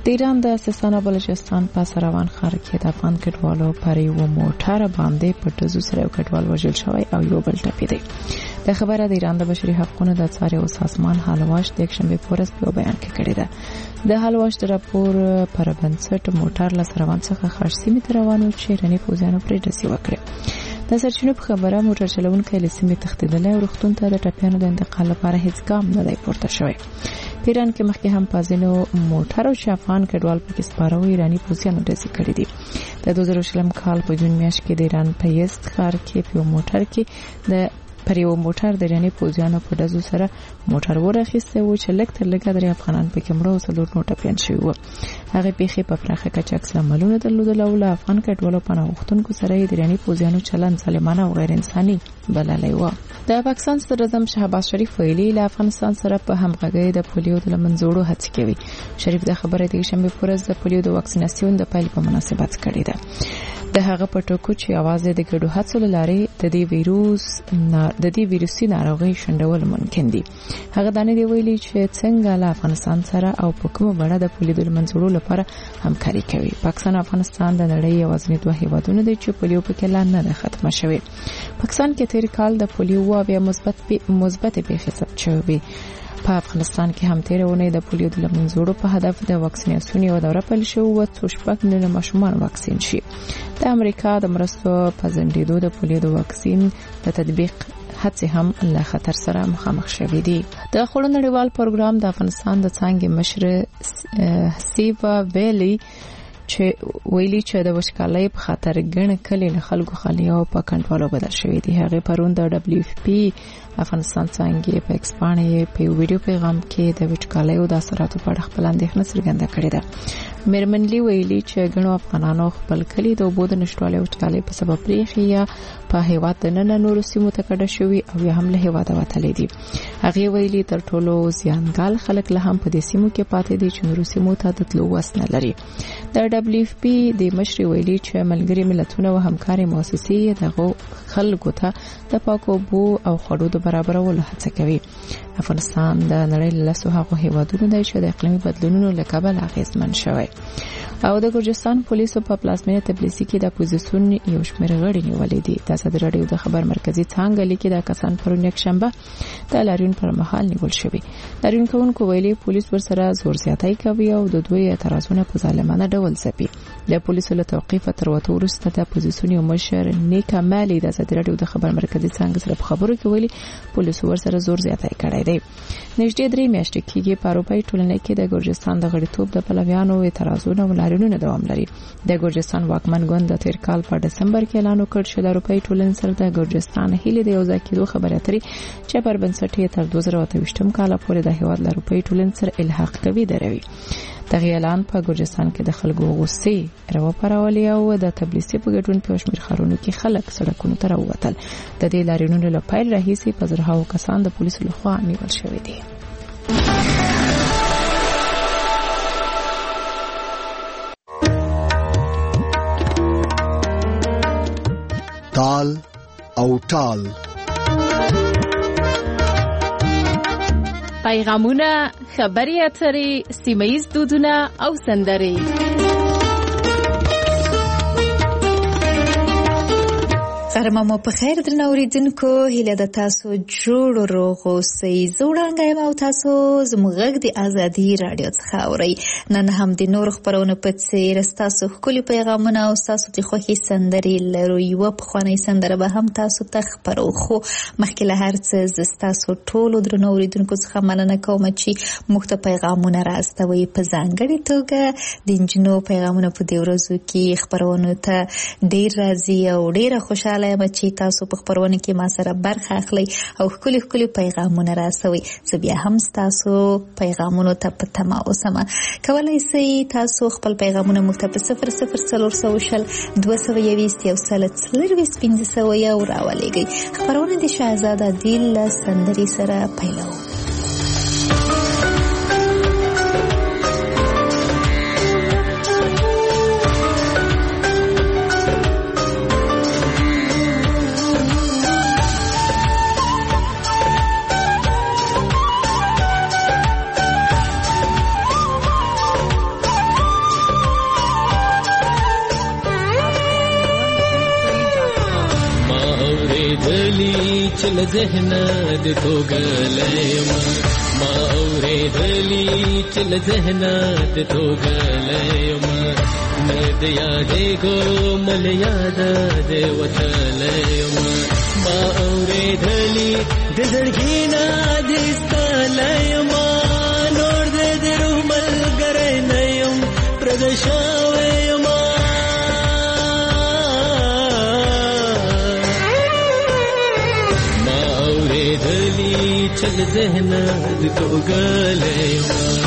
د ایران د سیستان او بلوچستان په سروان ښار کې د افغان کډوالو پر یو موټر باندې په ډزو سره یو کډوال وژل شوی او یو بل ټپي دی. د خبره د ایران د بشري حقوقو د څاري او سازمان حالواش د یکشنبه په ورځ په بیان کې کړی ده. د حالواش د راپور پر بنسټ موټر له سروان څخه خارج سیمې ته روانو چې ایراني پوځیانو پرې ډزې وکړې. د سرچینو په خبره موټر چلونکی له سیمې تښتېدلی او روغتون ته د ټپیانو د انتقال لپاره هیڅ ګام نه دی پورته شوی. په ایران کې مخکې هم په ځینو موټرو چې افغان کډوال پکې سپاره وو ایراني پوځیانو ډزې کړې دي. د 2020 کال په جون میاشت کې د ایران په یزد ښار کې په موټر کې د پر یو موټر د ایراني پوځیانو په ډزو سره موټر ورخیسته و چې لږ تر لږه درې افغانان پکې مړه او څلور نور ټپیان شوي وو. هغه پیښې په پراخه کچه عکس العملونه درلودل او له افغان کډوالو پناه غوښتونکو سره د ایراني پوځیانو چلند ظالمانه او غیر انساني بللی و. د پاکستان صدر اعظم شهباز شریف ویلي له افغانستان سره په همغږۍ د پولیو د منځوړو هڅې کوي. شریف د خبرې د شنبه په ورځ د پولیو د واکسیناسیون د پیل په مناسبت کړې ده. د هغه په ټکو چې आवाज د ګډو هڅو لاره د دې ویروسي ناروغي شندول ممکن دي. هغه دانه دی ویلي چې څنګه له افغانستان سره او په کومه بڼه د پولیو د منځوړو لپاره همکاري کوي. پاکستان او افغانستان د نړۍ یوازینی دوه هیوادونه دي چې پولیو په کې لا نه ختمه شوی. پاکستان کې تیر کال د پولیو بیا مثبت پیښې ثبت شوې. په افغانستان کې هم تیر ونې د پولیو د منځوړو په هدف د واکسیناسیون یو دوره پیل شو او څوشپک نه ماشومان واکسین شي. د امریکا د مرستو په ځنډېدو د پولیو د واکسین د تطبیق هڅې هم له خطر سره مخامخ شوې دي. د خړو نړیوال پروګرام د افغانستان د څنګه مشر سیوا ویلي چې ویلي چې د وشکالۍ په خاطر ګڼ کلی له خلکو خالي او په کنټرول بدل شوې دي. هغه پرون د WFP افغانستان څنګه په ایکسپانې په ویډیو پیغام کې د وشکالۍ او د اثراتو په اړه خپل اندېښنه څرګنده کړې ده. میرمنلی ویلي چې ګڼو افغانانو خپل کلی د اوبو د نشټوالۍ او وشکالۍ په سبب پریښي یا په هیواد د نن نورو سیمو ته کډه شوي او یا هم له هیواده وتلي دي. هغه ویلي تر ټولو زیانګال خلک له هم په دې سیمو کې پاتې دي چې نورو سیمو ته د تلو وس نه لري. د WFP د مشر ویلي چې ملګری ملتونه او همکاري مؤسسې دغه خلکو ته د پاکو اوبو او خوړو د برابرولو هڅه کوي. افغانستان د نړۍ له لسو هغو هیوادونو دی چې د اقلیمي بدلونونو له کبله اغېزمن شوی. او د ګرجستان پولیسو په پلازمینه تبلیسي کې د اپوزیسیون یو شمېر غړي نیولې دي. د ازادي راډیو د خبر مرکزي څانګه لیکي دا کسان پرون یکشنبه د لاریون پر مهال نیول شوي. لاریون کوونکو ویلي پولیس ورسره زور زیاتی کوي او د دوی اعتراضونه په ظالمانه ډول ځپي. د پولیسو له توقیف تر وته وروسته د اپوزیسیون یو مشر نیکا مالی د ازادي راډیو د خبر مرکزي څانګه سره په خبرو کې ویلي پولیسو ورسره زور زیاتی کړی دی. نږدې 3 میاشتې کېږي په اروپایي ټولنې کې د ګرجستان د غړیتوب د پلویانو اعتراضونه او لاریونونه دوام لري. د ګرجستان واکمن ګوند د تیر کال په دسمبر کې اعلان وکړ چې د اروپایي ټولنې سره د ګرجستان هیله د یو ځای کېدو خبرې اترې چې پر بنسټ یې تر 2028 کال پورې د هیواد له اروپایي ټولنې سره الحاق کوي دروي. دغه اعلان په ګرجستان کې د خلکو غوسې راوپارولې او د تبلیسي په ګډون په شمیر ښارونو کې خلک سړکونو ته راووتل. د دې لاریونونو له پیل راهیسې په زرهاو کسان د پولیسو لخوا نیول شوي دي. تال او ټال پیغامونه، خبري اترې، سیمه‌ییز دودونه او سندرې. غرمه مو په خیر درنه اوریدونکو، هیله د تاسو جوړ روغ اوسئ. زه وړاندې یم او تاسو زموږ غږ د ازادي راډیو څخه اورئ. نن هم د نورو خپرونو په څیر ستاسو ښکلي پیغامونه او ستاسو د خوښې سندرې لرو. یوه پخوانۍ سندره به هم تاسو ته خپرو، خو مخکې له هر څه زه ستاسو ټولو درنو اوریدونکو څخه مننه کوم چې موږ ته پیغامونه راستوئ. په ځانګړې توګه د نجونو پیغامونه په دې ورځو کې خپرونو ته ډېر راځي او ډېره خوشاله چې تاسو په خبرونه کې ما سره برخه اخلي او ښکلي ښکلي پیغامونه راسوي. زه بیا هم تاسو پیغامونو ته په تمه اوسم. کولای شئ تاسو خپل پیغامونه موږ ته په 00400 221 140 راولېږئ. خبرونه د شهزاده دیل له سندرې سره پیلوو. اوریدلی چې له ذهنه د توګلیم ما اوریدلی چې له ذهنه د توګلیم نه د یادې کوم له یاد د وتلیم ما اوریدلی د زړګي نه د استلیم نور د روح ملګری نه یم پردی شوی یم ما اوریدلی چې له ذهنه د توګلیم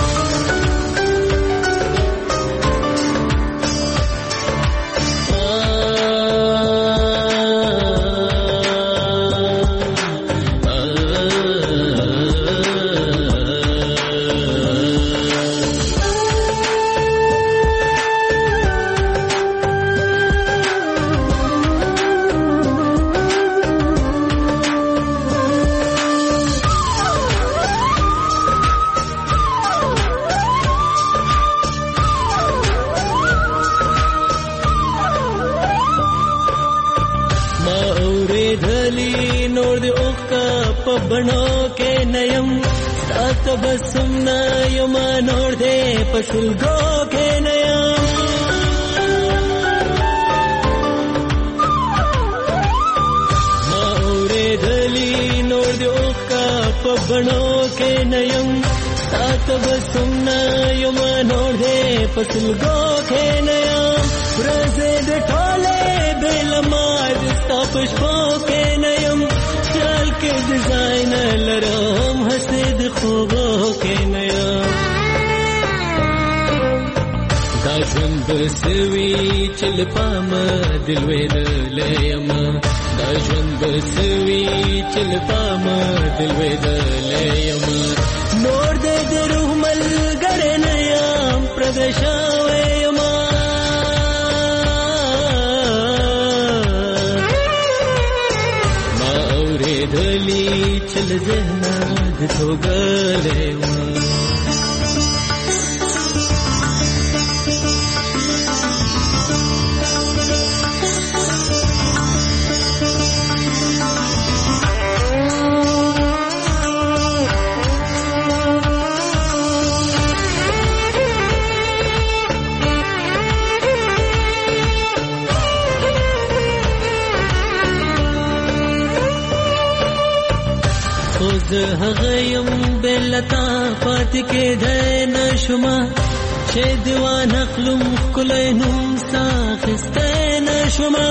بڼو کې نیم سات بسم نیم نور دې پسلګو کې نیم ما اورېدلی نور دې اوښکه په بڼو کې نیم سات بسم نیم نور دې پسلګو کې نیم ورځې د ټولې بېل ما د ستا په شپو کې نیم خیال کې ډیزاین لرم هسې د خوبو کې نه یم دا ژوند به څه وي چې له پامه دل لوېدلی یم دا ژوند به څه وي چې له پامه دل لوېدلی یم نور دې د روح ملګری نه یم پردی شوی یم اوریدلی چې له ذهنه د توګلیم هغه یم بلتا پاتې کېدی نشومه چې دیوان اخلم ښکلی نوم ستا اخیستی نشومه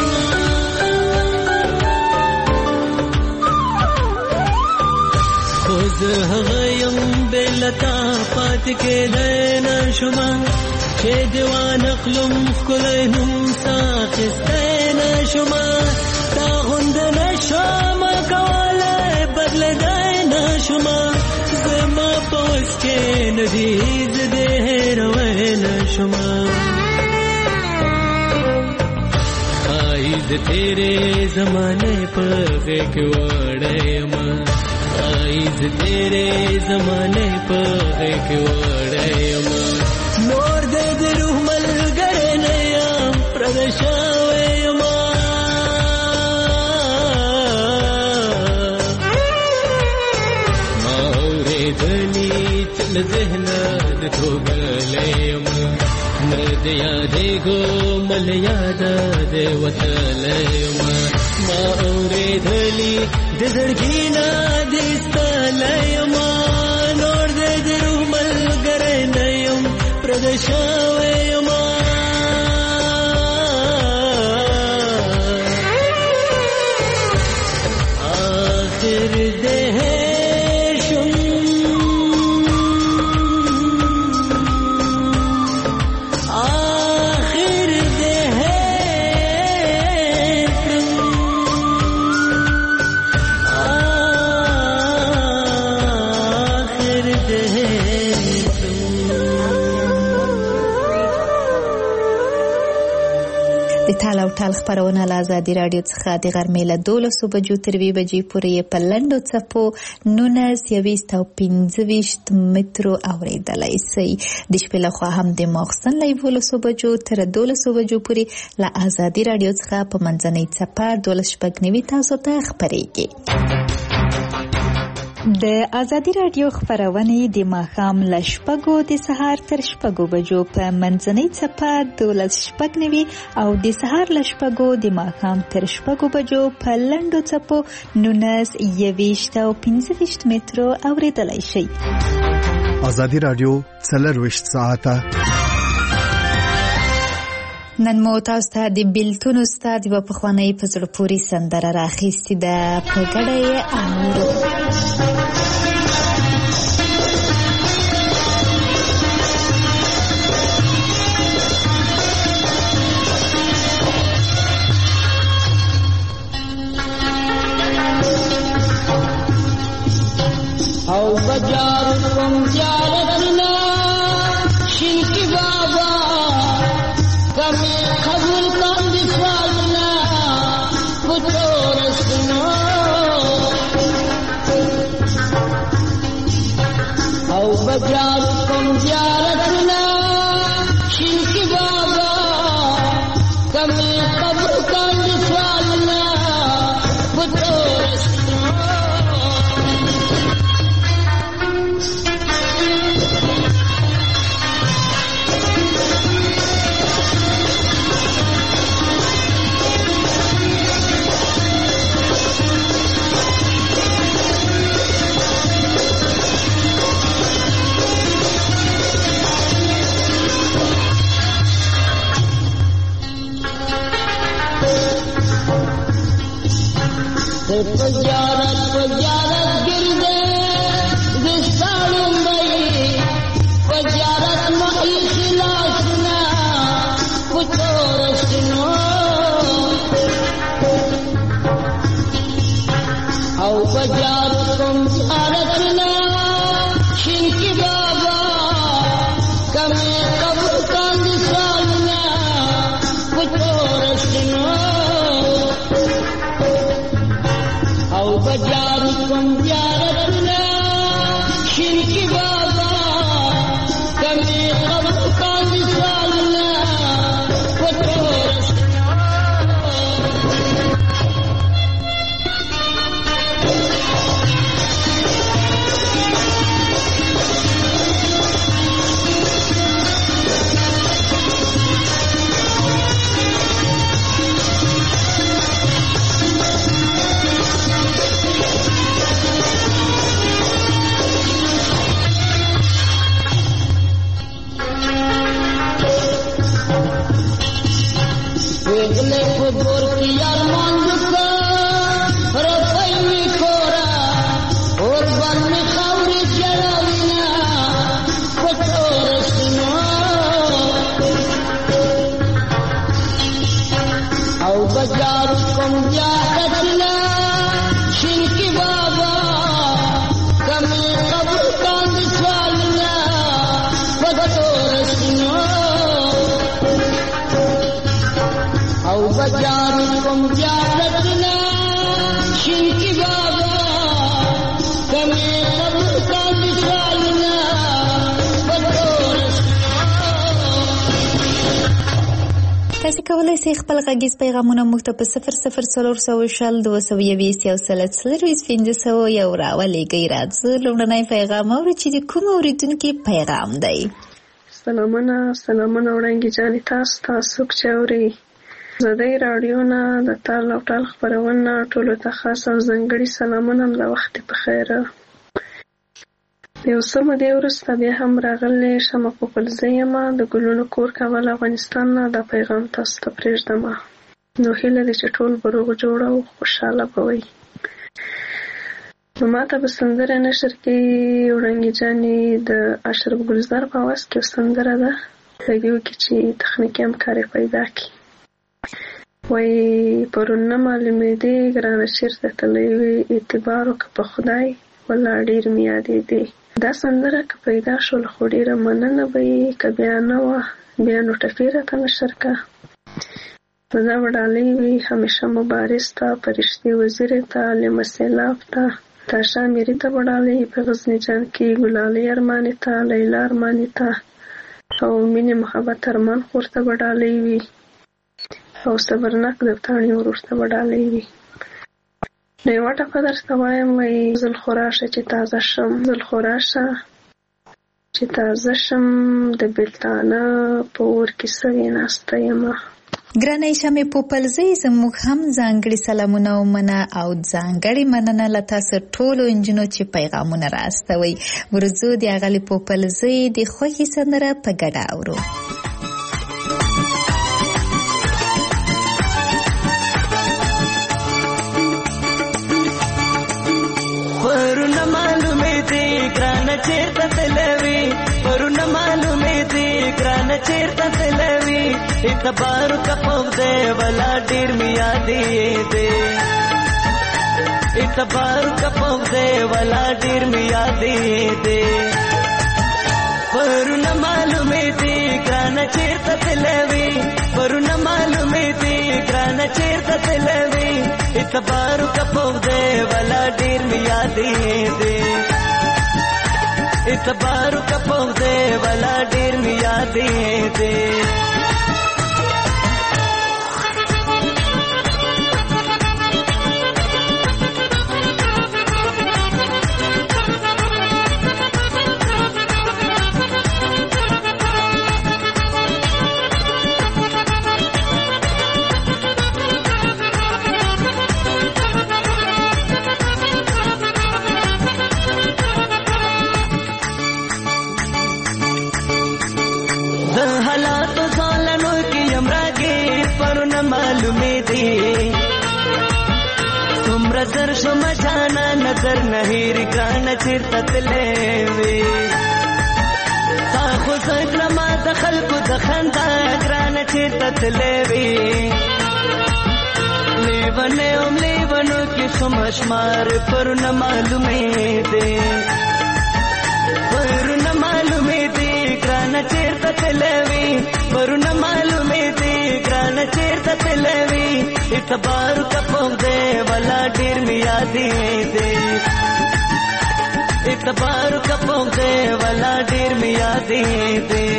خو زه هغه یم بلتا پاتې کېدی نشومه چې دیوان اخلم ښکلی نوم ستا اخیستی نشومه تا غونده نشومه کولی بدلېدی نشومه زما په وس کې نه دي زه دې هېروی نشومه ښایي د تېرې زمانې په غېږ کې وړی یمه ښایي زه تېرې زمانې په غېږ کې وړی یمه نور دې د روح ملګری نه یم پردی شوی یمه له ذهنه د توګلیم نه د یادېږم له یاده د وتلیم ما اورېدلي د زړګي نه د ایستلیم نور دې د روح ملګری نه یم پردی شوی یم آخر دې خبرونه له ازادي راډیو څخه د غرمې له 12 بجو تر 2 بجې پورې په لنډو څپو 19 او 25 مترو اوریدلای شئ. د شپې لخوا هم د ماخستن له 11 بجو تر 12 بجو پورې له ازادي راډیو څخه په منځنۍ څپه 12 تاسو ته خبرېږي. د ازادي راډیو خبرونه د ماښام له 6 د سهار تر 6 بجو په منځنۍ څپه 12 او د سهار له 6 د ماښام تر 6 بجو په لنډو څپو 19 او 25 مترو اوریدلای شئ. ازادي راډیو 24 ساعته نن مو تاسو ته د بیلتون استاد په پخوانی په زړه پورې سندره راخیستې ده، په ګډه یې اورو. او بجار کوم زیارتنا شینکی بابا کمی قبول کن دی سوالنا بطورستنا او بجار کوم زیارتنا شینکی بابا کمی قبول کن دی سوالنا بطورستنا پجارت گردے دستانم بئی پجارت مئی خلاسنا پچورسنا او پجارت کم زیارتنا شنکی بابا کمی قبر کان دسالنا پچورسنا او بجار کم زیارتنا شرکی بابا کمی قبر کان سالنا وطورسنا تاسو کولای شئ خپل غږیز پیغامونه موږ ته په 0040 220 او 325 یو راولېږئ. راځو لومړنی پیغام اورو چې د کوم اورېدونکي پیغام دی. سلامونه وړاندې جانې تاسو چې اورئ ازادي راډیو نه د تال او ټال خپرونه ټولو ته خاص او ځانګړي سلامونه د وخت په خیر. یو څه مودې وروسته بیا هم راغلی شمه پوپلزی یم د ګلونو کور کابل افغانستان نه دا پیغام تاسو ته پرېږدم. نو هیله ده چې ټول به روغ جوړ او خوشحاله به وئ. نو ما ته به سندره نشر کې وړانګې جانې د اشرف ګلزار په اواز کې یو سندره ده لږې وکړي چې تخنیکي همکاري پیدا کړي. وایي پرون نه معلومېدې ګرانه چېرته تللی وې اعتبار وکړه په خدای والله ډېر مې یادېدې. دا سندره که پیدا شول خو ډېره مننه به یې، که بیا نه وه بیا نو ټپې راته نشر کړه. دا وډالۍ وي همیشه مبارز ته، فرشتي وزیر ته، علم سیلاب ته، تاشا میری ته وډالۍ، په غزنی جان کې ګلالۍ ارماني ته، لیلا ارماني ته او مینې محبت ارمان خور ته وډالۍ وي او صبرناک دفتاڼي ورور ته وډالۍ وي. نو یوه ټپه درته وایم، وایي زل خو راشه چې تازه شم، زل خو راشه چې تازه شم، د بېلتانه په اور کې سوې ناسته یمه. ګرانې شمې پوپلزۍ زموږ هم ځانګړي سلامونه ومنه او ځانګړي مننه له تاسو ټولو انجونو چې پیغامونه راستوئ. ورځو د اغلې پوپلزۍ د خوښې سندره په ګډه اورو. پرونه معلومې دي ګرانه چېرته تلوي، پرونه معلومې دي ګرانه چېرته تلوي، اعتبار کا پوده ولا ډېر مې یادې دي، اعتبار کا پوده ولا ډېر مې یادې دي. پرونه معلومې دي ګرانه چېرته تلوي، پرونه معلومې دي ګرانه چېرته تلوي، اعتبار کا پوده ولا ډېر مې یادې دي، اعتبار کا پوده ولا ډېر مې یادې دي. نظر شم جانا نظر نهیر ګرانه چېرته تللی وې، تا خو زه کړمه د خلکو د خندا ګرانه چېرته تللی وې، لیونی ام لیونو کې شم شمار پرونه معلومې دي، پرونه معلومې دي ګرانه چېرته تللی وې، پرونه معلومې دي ګرانه چېرته تللی وې، اعتبار کا پوده ولا ډېر مې یادې دي، اعتبار کا پوده ولا ډېر مې یادې دي.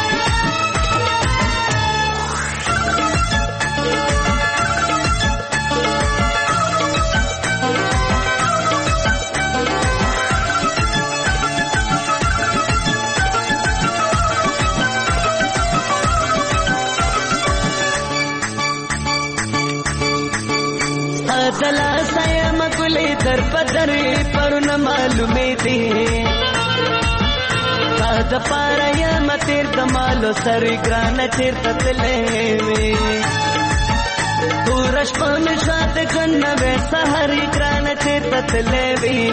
دلا سایم ګلې در بدرې پرونه معلومې دي، تا د پاره یم تېر د مالو سرې ګرانه چېرته تللی وې، توره شپه مې شاته ګڼ نوې سهارې ګرانه چېرته تللی وې،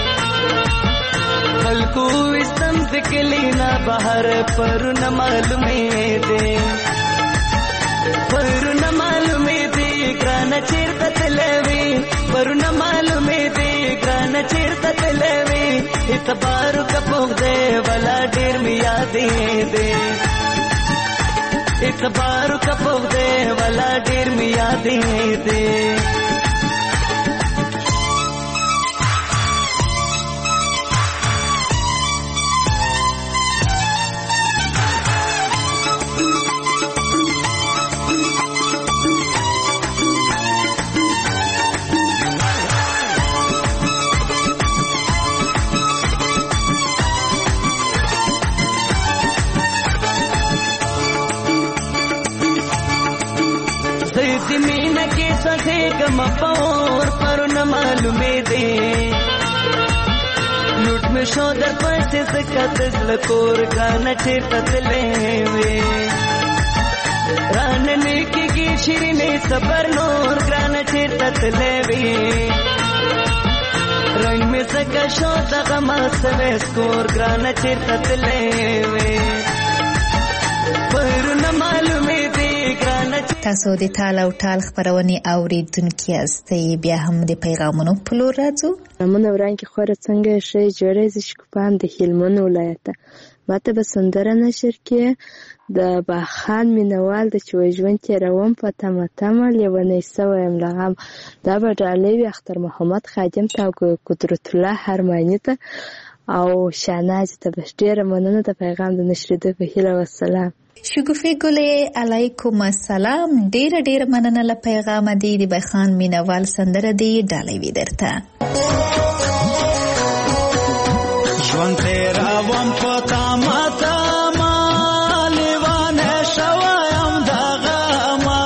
خلکو ویستم د کلي نه بهر پرونه معلومې دي، پرونه معلومې دي ګرانه چېرته تللی وې، پرونه معلومې دي ګرانه چېرته تللی وې، اعتبار کا پوده ولا ډېر مې یادې دي، اعتبار کا پوده ولا ډېر مې یادې دي. کم پور پرونه معلومې دي، لوټ مې شو در پسې ځکه د زړه کور ګرانه چېرته تللی وې، رانه نیکېږي شیرینې صبر نور ګرانه چېرته تللی وې، رنګ مې ځکه شو دغه ما سوی سکور ګرانه چېرته تللی وې، پرونه معلومې دي ګرانه. تاسو د تال او ټال خبرونې اوریدونکي یاستئ. بیا هم د پیغامونو په لور راځو. سلامونه ورانکي خوره څنګه شئ؟ جوړې ز شکوپان د هلمند ولایت ماته به سندره نشر کې د باخان مینوال د چې ژوند تېروم په تمه تمه لیونی سوی یم له غم. دا به ډالۍ وي اختر محمد خادم ته او قدرت الله هرماني ته او شاهناز ته. به ډېره مننه د پیغام د نشریدو په هیله. والسلام. شګوفې ګلې علیکم السلام. ډېره مننه له پیغام دی د باخان مینوال سندره دی ډالۍ وي درته. ژوند تېروم په تمه تمه لیونی شویم د غمه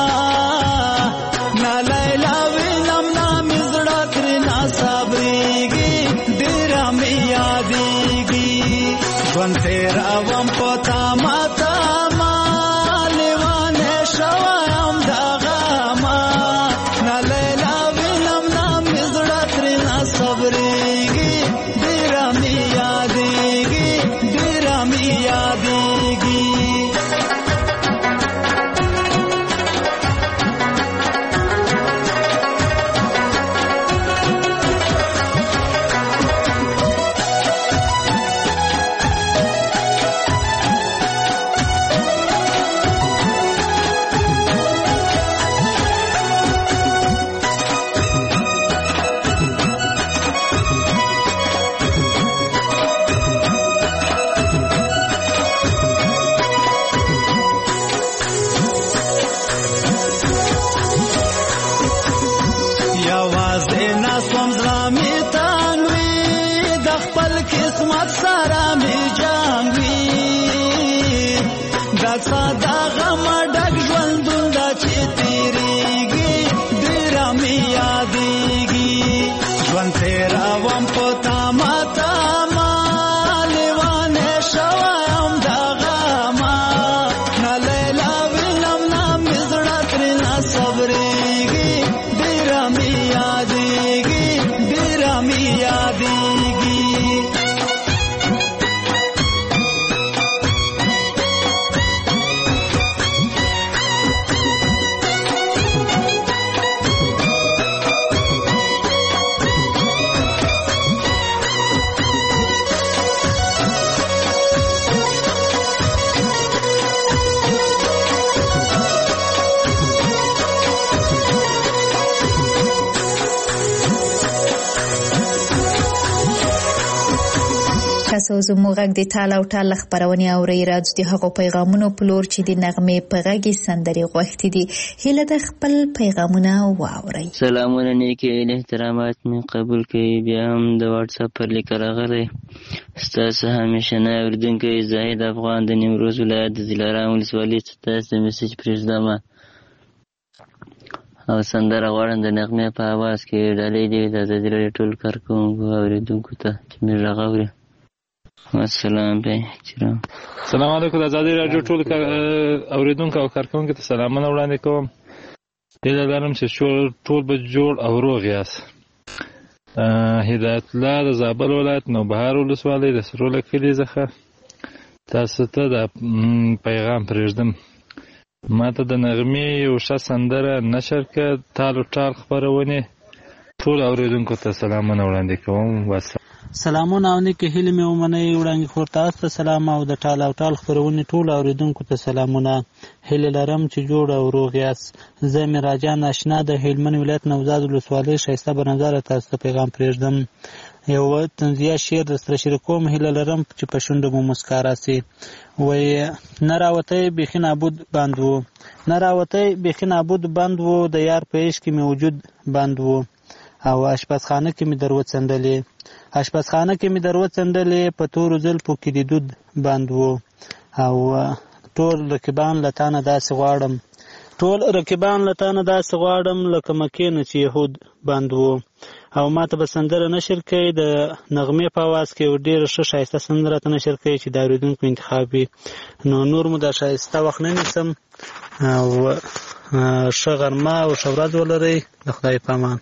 نه لیلا وینم نه مې زړه ترېنه صبرېږي ډېره مې یادېږي. ژوند تېروم په تمه تمه لیونی شویم د غمه نه لیلا وینم نه مې زړه ترېنه صبرېږي ډېره مې یادېږي ډېره مې یادېږي. یوازې ناسوم زړه مې تنګ وي د خپل قسمت سره مې جنګ وي د څه د غمه ډک ژوندون دا چې تېرېږي ډېره مې یادېږي. ژوند تېروم په تمه تمه لیونی شویم د غمه نه لیلا وینم نه مې زړه ترېنه صبرېږي ډېره مې یادېږي ډېره مې یادېږي. تاسو زموږ غږ د ټال او ټال خبرونه اورئ. راځو د هغو پیغامونو په لور چې د نغمې په غږ سندرې غوښتي دي. هیله د خپل پیغامونه واورئ. سلامونه نیکې احترامات مې قبول کړئ. بیا هم د واتس اپ پر لیک راغلی ستاسو همیشنی اورېدونکی زاهد افغان د نیمروز ولایت د دلارام ولسوالۍ څخه تاسو ته میسج پرېږدم او سندره غواړم د نغمې په اواز کې ډالۍ دي د ازادي راډیو ټول کارکوونکو اورېدونکو ته چې مې غږ اوري. السلام علیکم. سلام علیکم. د ازادي راډیو ټول اوریدونکو او کارکوونکو ته سلامونه وړاندې کوم. هیله لرم چې ټول به جوړ او روغ یاست. هدایت الله د زابل ولایت نوبهار ولسوالۍ د سروله کلي څخه تاسو ته د پیغام پرېږدم. ماته د نغمې یو ښه سندره نشر کړه. ټال او ټال خپرونې ټول اوریدونکو ته سلامونه وړاندې کوم. سلامونه او نیکې هیلې مې ومنئ. وړاندې خور تاسو ته سلام او د ټال او ټال خپرونې ټول اوریدونکو ته سلامونه. هیله لرم چې جوړ او روغ یاست. زه مراجان آشنا د هلمند ولایت نوزاد ولسوالۍ ښایسته بنظره تاسو ته پیغام پرېږدم. یو طنزیه شعر درسره شریکوم. هیله لرم چې په شونډو مو مسکا راسي. وایي نه راوتی بیخي نابود بند و، نه راوتی بیخي نابود بند و، د یار په عشق کې مې وجود بند و، او اشپزخانه کې مې در وڅنډلې، اشپزخانه کې مې در وڅنډلې، په تورو زلفو کې د دود بند و، او ټول رقیبان له تانه داسې غواړم، ټول رقیبان له تانه داسې غواړم لکه مکې نه چې یهود بند و. او ما ته به سندره نشر کوي د نغمې په اواز کې یو ډېره ښه ښایسته سندره ته نشر کوي چې د اورېدونکو انتخاب وي. نو نور مو دا ښایسته وخت نه نیسم او ښه غرمه او ښه ورځ ولرئ. د خدای په امان.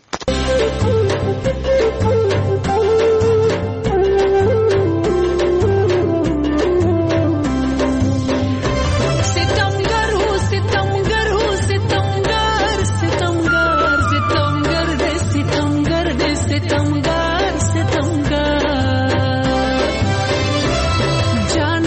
ستمگر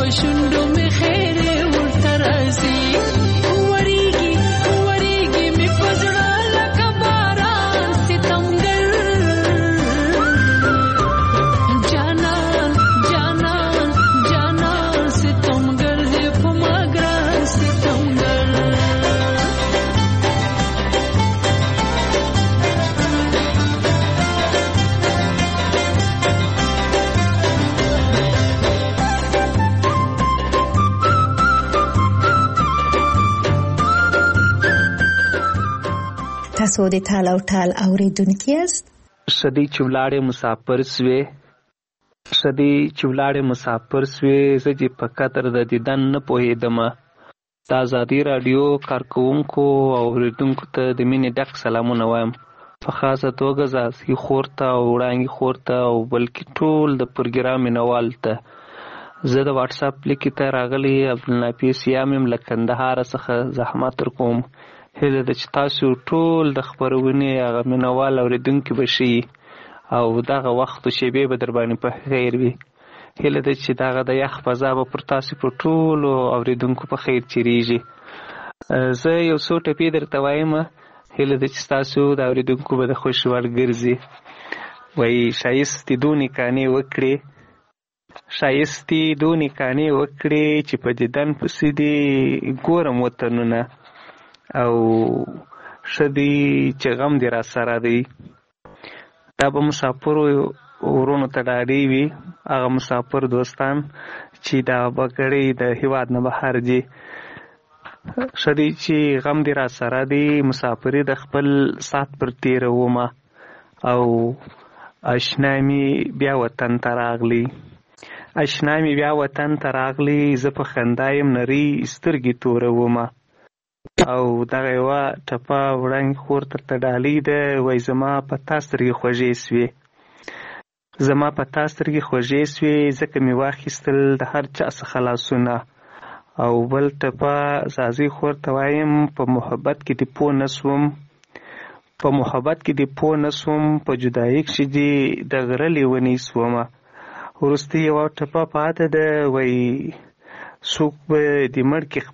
شونډو مې خیر ورته راځي وریږي وریږي مې په زړه لکه باران ستمګر جانان جانان جانان ستمګر دې په ما ګران ستمګر تاسو د ټال او ټال اوریدونکي یاست. شدی چولاړې مسافر سوې زه په قدر د دیدن نه پوهېدم. د ازادي راډیو کارکوونکو او اوریدونکو ته د مینې ډک سلامونه وایم، په خاصه توګه زاسي خور ته او وړانګې خور ته او بلکې ټول د پروګرام مینوال ته. زه د واټس اپ لیکې ته راغلی عبدالنافع سیام یم له کندهار څخه زحمت ورکوم. هیله ده چې تاسو ټول د خپرونې هغه مینوال اورېدونکي به شئ او دغه وخت و شیبې به در باندې په خیر وي. هیله ده چې دغه د یخ فضا به پر تاسو په ټولو اورېدونکو په خیر تېرېږي. زه یو څو ټپې درته وایم، هیله ده چې تاسو د اورېدونکو به د خوښې وړ ګرځي. وایي ښایستې دونې کانې وکړې چې په دیدن پسې دې ګورم وطنونه او ښه دی چې غم دې را سره دی. دا به مسافرو ورونو ته ډالۍ وي، هغه مسافر دوستان چې دا بګړۍ د هېواد نه بهر دي. ښه دی چې غم دې را سره دی، مسافري د خپل سات پر تېرومه او اشنا مې بیا وطن ته راغلی زه په خندا یم نرۍ سترګې تورومه. او دغه یوه ټپه وړانګې خور درته ډالۍ ده. وایي زما په تا سترګې خوږې سوې ځکه مې واخیستل د هر چا څخه لاسونه. او بل ټپه زازي خور ته وایم په محبت کې دې پوه نه سوم په جدایي کښې دې د غره لیونۍ سومه. وروستۍ یوه ټپه پاته ده. وایي څوک به دې مړ کې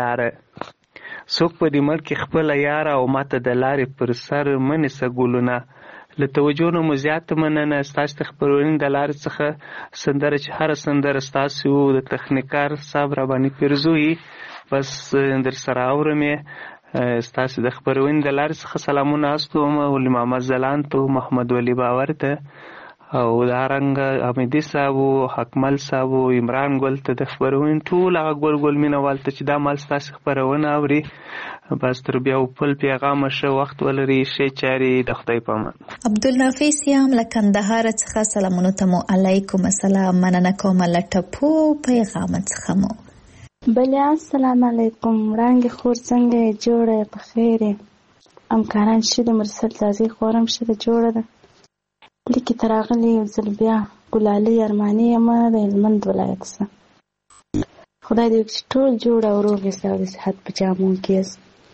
خپله یاره او ماته د لارې پر سر منیسه ګلونه. له توجه نه مو زیاته مننه. ستاسو د خپرونې د لارې څخه سندره چې هره سندره ستاسو د تخنیکار صاحب را باندې پیرزوي بس در سره اورم یې. ستاسو د خپرونې د لارې څخه سلامونه استوم ولي محمد ځلاند ته، محمد ولی باور ته او دارنګه حمیدي صاحب او حکمل صاحب او عمران ګل ته د خپرونې ټول هغه ګل مینوال ته چې دا مال ستاسو خپرونه اوري. بس تر بیا پل پیغامه ښه وخت ولري، ښې چارې د خدای په امان. عبدالنافع سیام له کندهار څخه سلامونو ته مو علیکم السلام مننه کوم له ټپو پیغامه څخه مو. بله السلام علیکم وړانګې خور څنګه یې جوړه یې په خیر یې همکاران ښه د مرسل زازي خورم ښه د جوړه ده. لیکې ته راغلی یو ځل بیا ګلالۍ ارماني یم د هلمند ولایت څخه. خدای دې وکړي چې ټول جوړ او روغ یاست او د صحت په جامو کې یاست.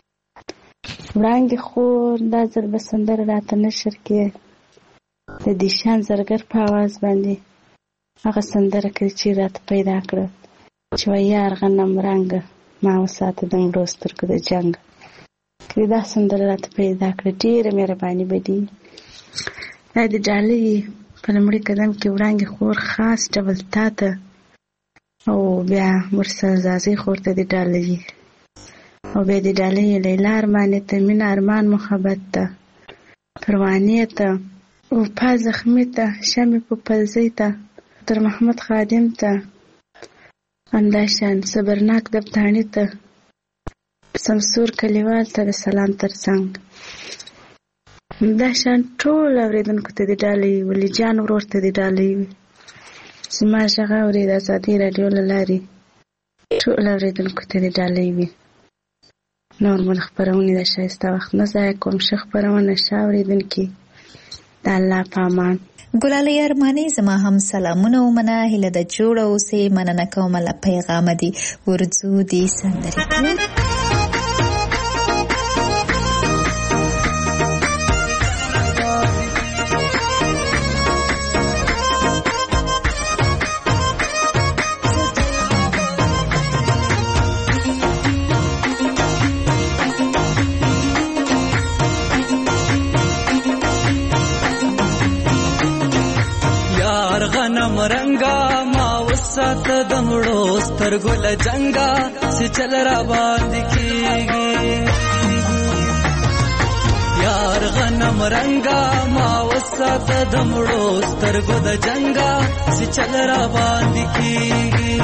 وړانګې خور دا ځل به سندره راته نشر کړې د دیشان زرګر په اواز باندې هغه سندره کړې چې راته پیدا کړه چې وایي یار غنم رنګه ما وساته د مړو سترګو د جنګ. که دا سندره راته پیدا کړه ډېره مهرباني به دي. دا د ډالۍ په لومړي قدم کې وړانګې خور خاص ډول تا ته او بیا مرسل زازي خور ته د ډالۍ او بیا د ډالۍ لیلا ارماني ته، مینه ارمان محبت ته، پروانې ته، وفا زخمي ته، شمې په پلزۍ ته، تر محمد خادم ته، همداشان صبرناک دبتاڼي ته، سمسور کلیوال ته د سلام ترڅنګ همداشان ټول اورېدونکو ته د ډالۍ ولی جان ورور ته د ډالۍ وي. زما غږ اوري د ازادي راډیو له لارې ټول اورېدونکو ته د ډالۍ وي. نور مو د خپرونې د ښایسته وخت نه ضایع کوم. ښه خپرونه ښه اورېدونکي د الله په امان. ګلالۍ ارماني زما هم سلامونه ومنه. هیله د جوړه اوسې مننه کومه له پیغامه دي. ورځو دي سندرې ما وسات دمړو سترګو له جنگا سي چل را باندې کیږي یار غنم رنگا ما وسات دمړو سترګو د جنگا سي چل را باندې کیږي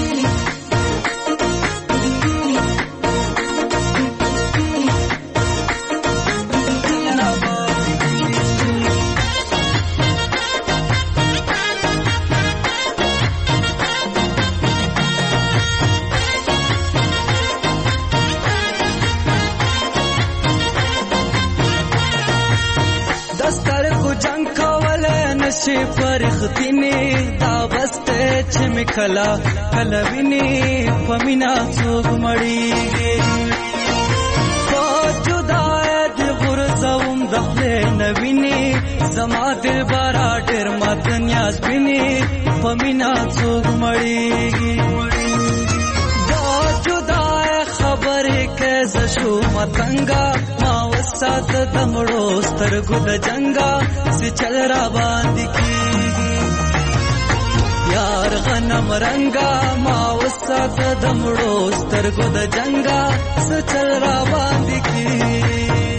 چې فرختینه دا بسته چې مکلا کلوینه پمینا څوک مړیږي په جدای د غرزوم دخله نوینه زما دل بارا ډېر مات نیاز بینه پمینا څوک مړیږي دا جدای خبره کې زشو متنګا ما وسات دمړو سترګو د جنگا سي چل را باندې کیږي یار غنم رنگا ما وسات دمړو سترګو د جنگا سي چل را باندې کیږي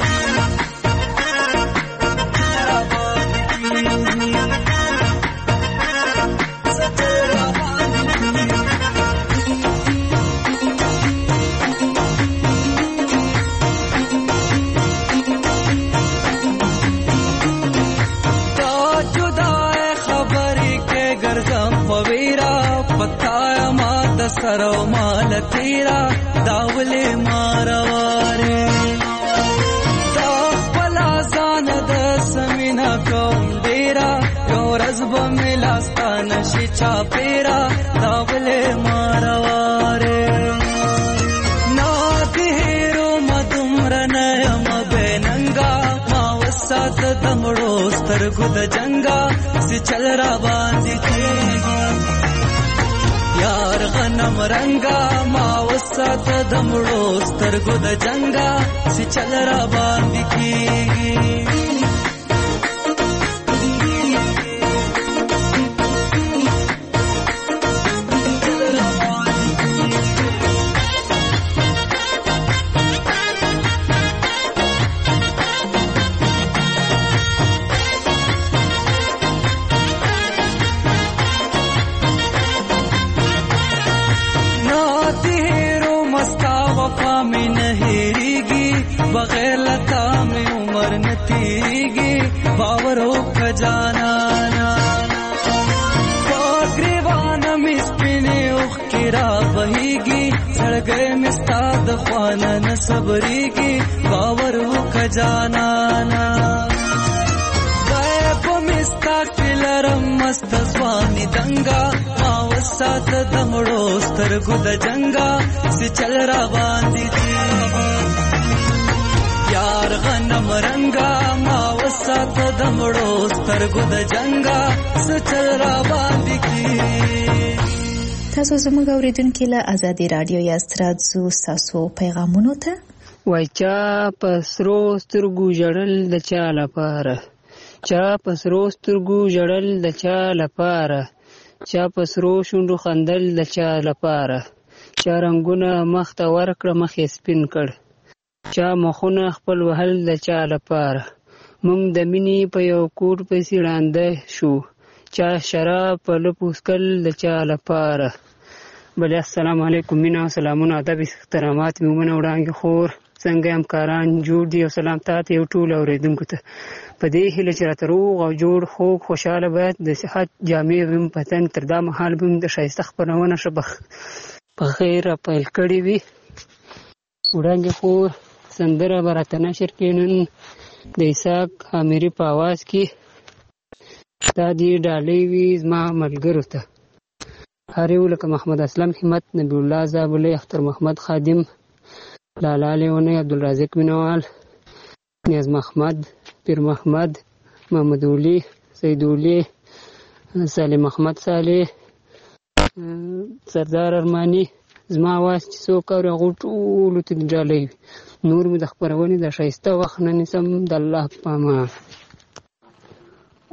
سرو مال تیرا داولې مارواره دا بلا ځان د سمینا کوم ډیرا یو رزب ملاستان شي چا پیرا داولې مارواره نا تیرو مدمر نه مبننګا ما وسات دمړو سترګو د جنگا سي چل را باندې کیږي یار غنم رنگا ما وسات دمړو سترګو د جنگا سي چل را باندې کیږي بغیر لتا میں عمر نتیگی باورو خجانانا باگریوانا مسپنے اخ کرا بہیگی سڑگئے مستاد خوانا نصبریگی باورو خجانانا غیب مستا کلرم مستزوانی دنگا ماوسات دمڑو سترگو د جنگا سی چل را باندی دیگی یار غنم رنگا ما وسات دمړو سترګو د جنگا سچل را باندې کی تاسو زموږ اوریدونکو له ازادي رادیو یاست راځو تاسو پیغامونو ته وای چا پسرو سترګو جړل د چا لپاره چا پسرو سترګو جړل د چا لپاره چا پسرو شونډو خندل د چا لپاره چا رنگونه مخ ته ورکړه مخې سپین کړ چا مخونه خپل وهل د چا لپاره مونږ د مینې په یو کور پسې ړانده شو چا شراب په لپوسکل د چا لپاره بله السلام علیکم مینا او سلامونه ادب احترامات مومنه وړانګې خور څنګه همکاران جوړ دي او سلام تاته یو ټول اوریدونکو ته په دې هیله چې راته روغ او جوړ خوږ خوشحاله باید د صحت جامې ویم په تن تر دا مهال به د ښایسته خپرونه ښه په خیر پیل کړې وي وړانګې خور سندره به راته نشر کړي نن د اسحاق عامري په اواز کې دا دې ډالۍ وي زما ملګرو ته هر یو لکه محمد اسلم همت نبی الله زابلې اختر محمد خادم لالا لیونی عبدالرازق مینوال نیاز محمد پیر محمد محمد اولی سید اولی سالم محمد صالح سردار ارمانی زما اواز چې څوک اوري هغو ټولو ته دې ډالۍ وي نور مې د خپرونې د ښایسته وخت نه نیسم د الله په امان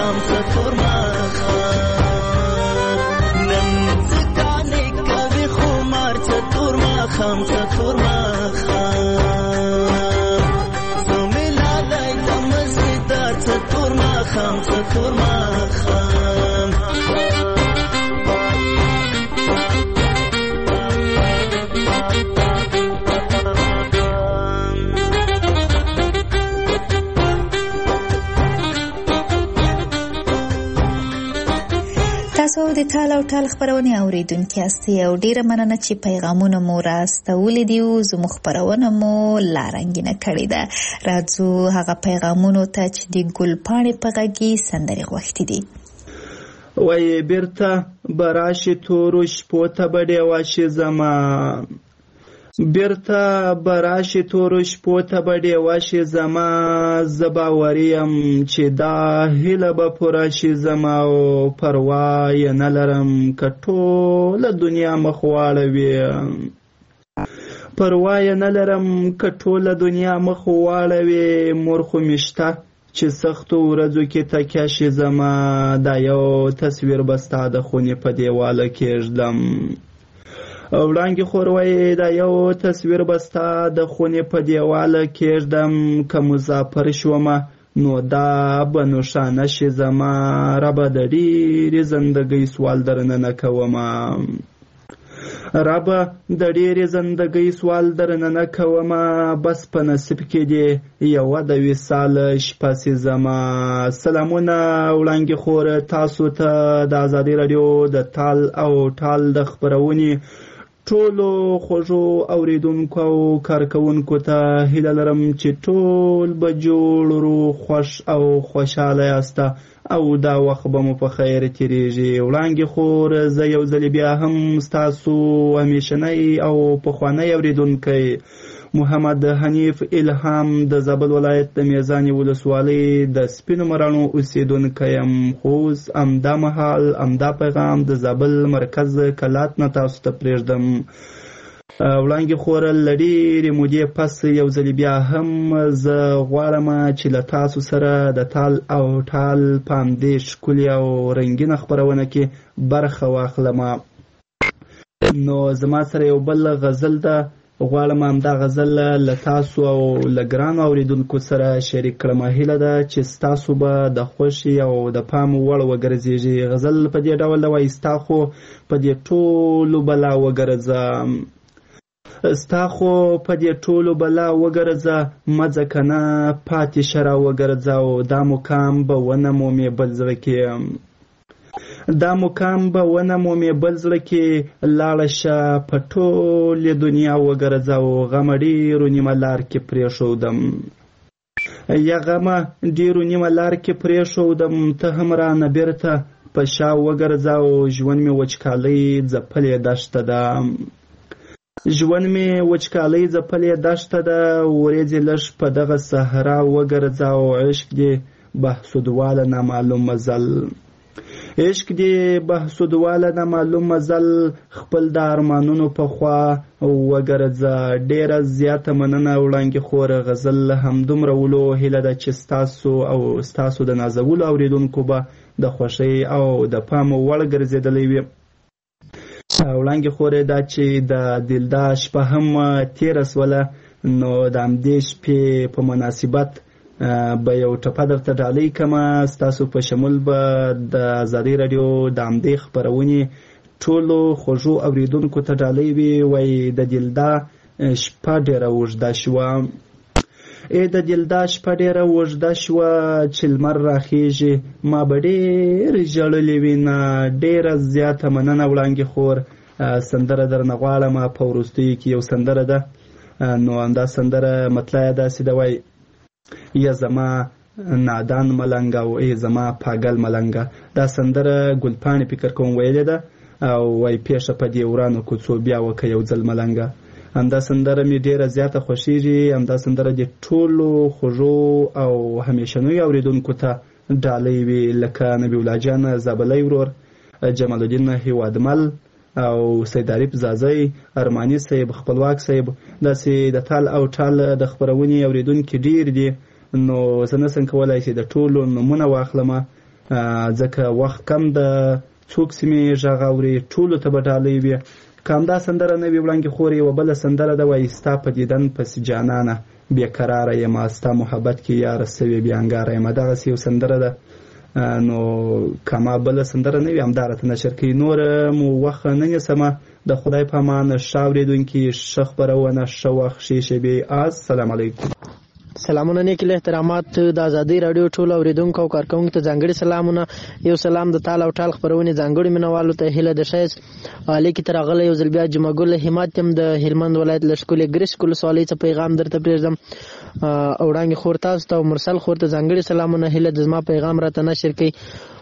ماخام ستور ماخام نن زکانې کوي خمار ستور ماخام ستور ماخام زملا لای تمسدار ستور ماخام ستور ماخام تاسو د ټال او ټال خبرونه اوریدونکي یاستئ او ډیره مننه چې پیغامونه مو راستولې دي او زموږ خبرونه مو لارنګینه کړې ده. راځو هغه پیغامونو ته چې د ګلپاڼې په غږی سندرې غوښتي دي. وای بیرته براشي تورو شپو ته بډې واشي زما بیرته براشي تورو شپو ته بډې واشي زما زباوریم چې دا هیله به پوره شي زما او پروا یې نه لرم که ټوله دنیا مخ واړوي پروا یې نه لرم که ټوله دنیا مخ واړوي مور خو مې شته چې سختو ورځو کې تکیه شي زما دا یو تصویر به ستا د خونې په دیواله کېږدم وړانګې خوروی دا یو تصویر به ستا د خونې په دیواله کېږدم که مسافر شومه نو دا به نوښانه شي زما ربه د ډېرې زندګۍ سوال درنه نه کومه ربه د ډېرې زندګۍ سوال درنه نه کومه بس په نصیب کې دی یوه د وصال شپه سي زما. سلامونه وړانګې خور تاسو ته د ازادي راډیو د ټال او ټال د خپرونې ټولو خوږو اوریدونکو او کارکوونکو ته هیله لرم چې ټول به جوړ روغ خوښ او خوشحاله یاسته او دا وخت به مو په خیر تیریږي. وړانګې خور زه یو ځلې بیا هم ستاسو همیشنی او پخوانی اوریدونکی محمد حنیف الهام د زابل ولایت د میزانې ولسوالۍ د سپینو مراڼو اوسیدونکی یم. خو اوس همدا مهال همدا پیغام د زابل مرکز کلات نه تاسو ته پرېږدم. وړانګې خور له ډېرې مودې پس یو ځلې بیا هم زه غواړم چې له تاسو سره د ټال او ټال په همدې ښکلې او رنګینه خپرونه کې برخه واخلم. نو زما سره یو بل غزل ده، غواړم همدا غزل له تاسو او له ګرانو اورېدونکو سره شریک کړم. هیله ده چې ستاسو به د خوښې او د پام وړ وګرځېږي. غزل په دې ډول ده وایي: ستا خو په دې ټولو بلا وګرځه، ستا خو په دې ټولو بلا وګرځه، مه ځه نه پاتې شه را وګرځه، او دا مقام به ونه مومې بل زړه کې، دا مقام به ونه مومې بل زړه کې، لاړه شه په ټولې دنیا وګرځه، او غمه ډېرو نیمه لار کې پرېښودم، یا غمه ډېرو نیمه لار کې پرېښودم، ته هم رانه بېرته په شا وګرځه، او ژوند مې وچکالۍ ځپلې دښته ده، ژوند مې وچکالۍ ځپلې دښته ده، ورېځې لږ په دغه صحرا وګرځه، او عشق دې بهسودواله نامعلوم مزل، عشق دې بهسودواله نامعلوم مزل، خپل د ارمانونو په خوا وګرځه. ډېره زیاته مننه وړانګې خوره. غزل همدومره ولو، هیله ده چې ستاسو او ستاسو د نازولو اورېدونکو به د خوښۍ او د پام وړ ګرځېدلی وي. وړانګې خورې دا چې د دلدا شپه هم تېره سوله، نو د همدې شپې په مناسبت به یو ټپه درته ډالۍ کړمه. ستاسو په شمول به د ازادۍ راډیو د همدې خپرونې ټولو خوږو اورېدونکو ته ډالۍ وي. وایي: د دلدا شپه ډېره اوږده شوه، د دلدا شپه ډېره اوږده شوه، چې لمر راخیږي ما به ډېر ژړلې وینه. ډېره زیاته مننه وړانګې خور. سندره درنه غواړم. په وروستیو کې یو سندره ده، نو همدا سندره مطلع یې داسې ده، وایي: یا زما نادان ملنګ او ای زما پاگل ملنګه. دا سندره ګلپاڼې فکر کوم ویلې ده، او وایي: پیښه په دې ورانو کوڅو بیا وکه یو ځل ملنګه. همدا سندره مې ډېره زیاته خوښېږي. همدا سندره د ټولو خوږو او همیشنیو اورېدونکو ته ډالۍ وي، لکه نبی الله جان زابلی ورور، جمال الدین هیوادمل او سید عارف زازی، ارماني صاحب، خپلواک صاحب. داسې د ټال او ټال د خپرونې اورېدونکي ډېر دي، نو زه نسم کولی چې د ټولو نومونه واخلم. ځکه وخت کم د څوک سیمې غږ اوري ټولو ته به ډالۍ وي. که همدا سندره نه وي وړانګې خور یوه بله سندره ده وایي ستا په دیدن پسې جانانه بېقراره یم ستا محبت کې یاره سوې بېانګاره یم. دغسې یو سندره ده. نو که ما بله سندره نه وي همدا راته نشر کوي. نور مو وخت نه نیسمه. د خدای په امان ښه اورېدونکي ښه خپرونه ښه وخت ښې شېبې. السلام علیکم. سلامونه نیکي احترامات د ازادۍ راډیو ټولو اورېدونکو او کارکوونکو ته ځانګړي سلامونه. یو سلام د تال او ټال خپرونې ځانګړي مینوالو ته هیله د ښایست لیکې ته راغلی یو ځل بیا جمعه ګل همت یم د هلمند ولایت له ښکلې ګرشک ولسوالۍ څخه پیغام درته پرېږدم. وړانګې خور تاسو ته او مرسل خور ته ځانګړي سلامونه. هیله د زما پیغام راته نشر کوي.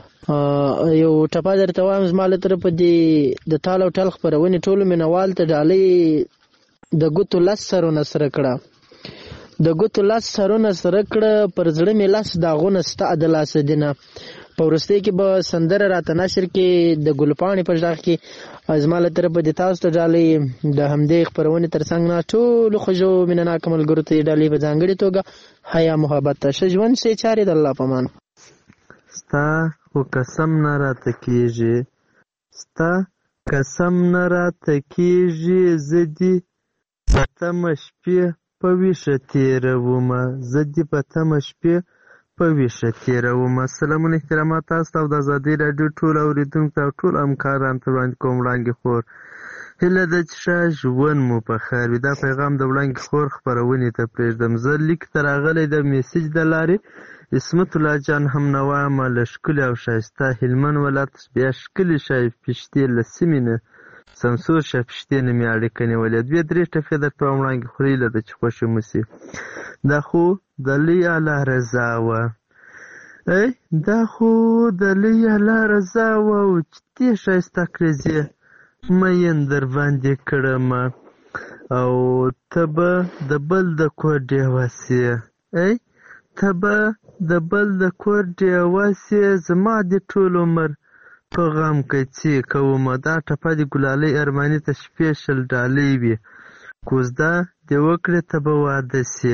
یو ټپه درته وایم زما له طرفه د تال او ټال خپرونې ټولو مینوال ته ډالۍ د ګوتو لس سرونه سره کړه. د ګوتو لاس سرونه سره کړه پر زړه مې لاس داغونه ستا د لاسه دینه. په وروستۍ کې به سندره راته نشر کې د ګلپاڼې په غږ کې زما له طرفه د تاسو ته ډالۍ د همدې خپرونې تر څنګ نه ټولو خوږو مینهناکو ملګرو ته ډالۍ په ځانګړې توګه حیا محبت ته ښه ژوند ښې چارې د الله په امان. ستا خو قسم نه راته کېږي ستا قسم نه راته کېږي زه دې په تمه شپې په ویښه تېرومه زه دې په تمه شپې په ویښه تېرومه. سلامونه احترامات تاسو ته او د ازادۍ راډیو ټول اورېدونکو ته او ټول همکارانو ته وړاندې کوم. وړانګې خور هیله ده چې ښه ژوند مو په خیر وي. دا پیغام د وړانګې خور خپرونې ته پرېږدم. زه لیک ته راغلی د میسج د لارې عصمت الله جان هم نه وایم له ښکلي او ښایسته هلمند ولایت بیا ښکلي شای پشتې له سیمې نه سمسور شاه پشتې نه مې اړیکه نیولې. دوې درې ټپې درته وایم وړانګې خور هیله ده چې خوښې مو شي. دا خو د لوی الله رضا وه دا خو د لوی الله رضا وه چې دې ښایسته کړزې مین در باندې کړمه او ته به د بل د کور ډېوه سې ته به د بل د کور ډېوه سې زما دې ټول عمر په غم کې څه کومه. دا ټپه د ګلالۍ ارماني ته سپیشل ډالۍ وي. کوزده دې وکړې ته به واده سې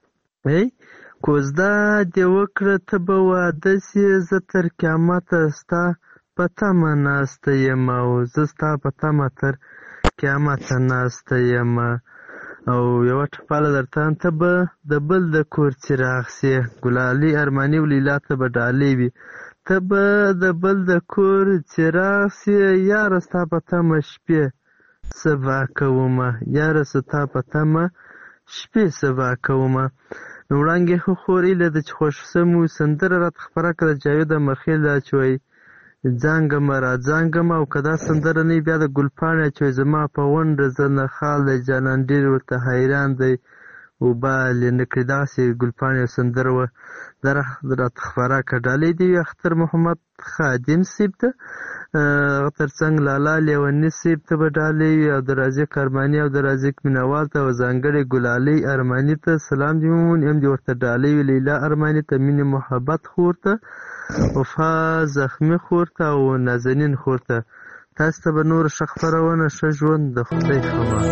کوزده دې وکړه ته به واده سې زه تر قیامته ستا په تمه ناسته یم او زه ستا په تمه تر قیامته ناسته یم. او یوه ټپاله درته ته به د بل د کور څراغ سې ګلالۍ ارماني او لیلا ته به ډالۍ وي. ته به د بل د کور څراغ سې یاره ستا په تمه شپې سبا کومه یاره ستا په تمه شپې سبا کومه. وړانګې خور هیله ده چې خوښ سمو. سندره راته خپره کړه جاوید مخیل دا چې وایي ځانګمه را ځانګمه او که دا سندره نه بیا د ګلپاڼې چې وایي زما په غونډه زه نه خال دی جانان ډېر ورته حیران دی وبالې نه کړي. دغسې ګلپاڼې یو سندره وه دا راته خپره کړه. ډالۍ دې وي اختر محمد خادم صیب ته تر څنګ لالا لیوني صیب ته به ډالۍ وي او د رازق ارماني او د رازق مینوال ته او ځانګړې ګلالۍ ارماني ته سلام دې وموني هم دې ورته ډالۍ وي. لیلا ارماني ته مینې محبت خور ته وفا زخمي خور ته او نازنین خور ته. تاسو ته به نور ښه خپرونه ښه ژوند د خدای خبر.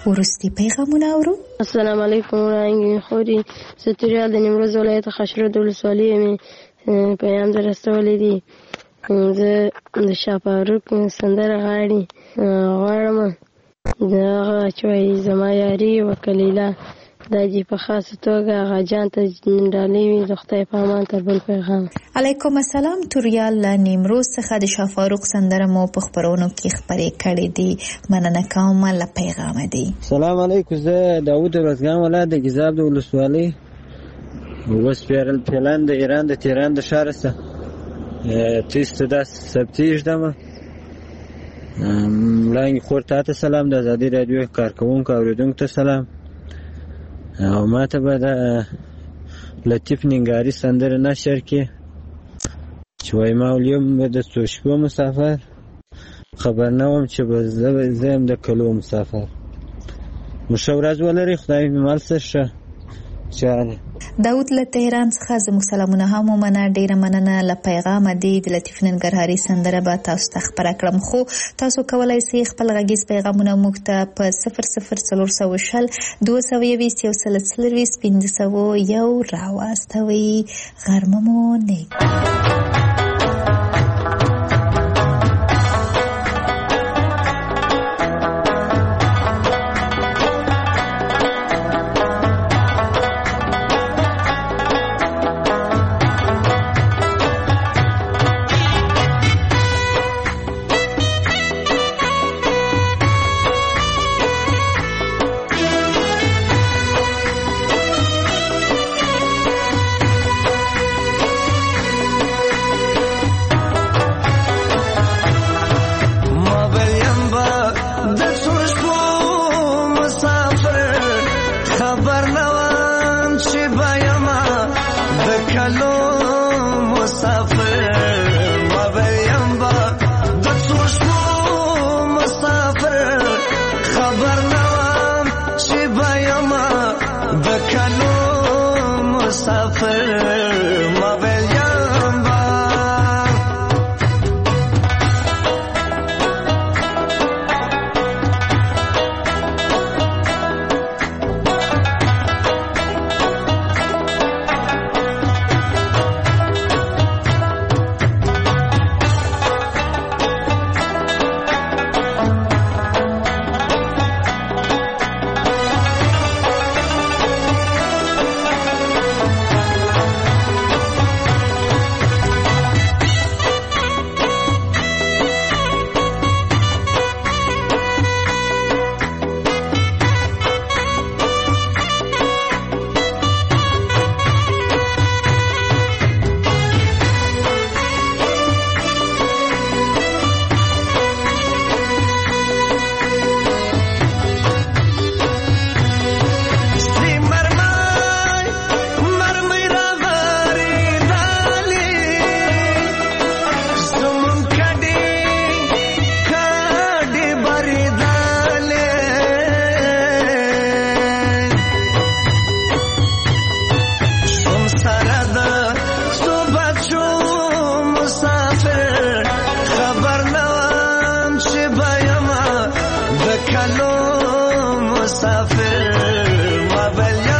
وروستي پیغامونه اورو. السلام علیکم وړاندې خوري ستوریال د نیمروز ولایت خاشرود ولسوالۍ مې پیغام در رسولی دی. زه د شاپاروک سندره غواړم دغه چې وایي زما یاري وکلیله دا دې په خاصه توګه هغه جان ته ډالۍ وي د خدای په امان تر بل پیغام. علیکم السلام. توریال له نیمروز څخه د شافاروق سندره مو په خپرونو کې خپرې کړې دي. مننه کوم له پیغامه دی. سلام علیکم. زه داود رزګان ولایت د ګیزاب د ولسوالۍ اوس پلان د ایران د تهران د ښار څخه تیسته دا سبتیږدمه مړانګې خور ته سلام. د ازادي راډیو کارکوونکو اوریدونکو ته سلام. او ما ته به د لطیف ننګاري سندره نشر کې چې وایي ما ولیم به د څو شپو مسافر خبر نه وم چې به زه یم د کلو مسافر. مو ښه ورځ ولرئ. خدای مې مل څه ښه چاره. داود له تهران څخه زموږ سلامونه هم ومنه. ډیره مننه له پیغامه دی. د لطیف ننګرهاري سندره به تاسو ته خپره کړم خو تاسو کولی سئ خپل غږیز پیغامونه موږ ته په 00420 221 140 501 راواستوئ. غرمه مو نیک. مسافر ما بل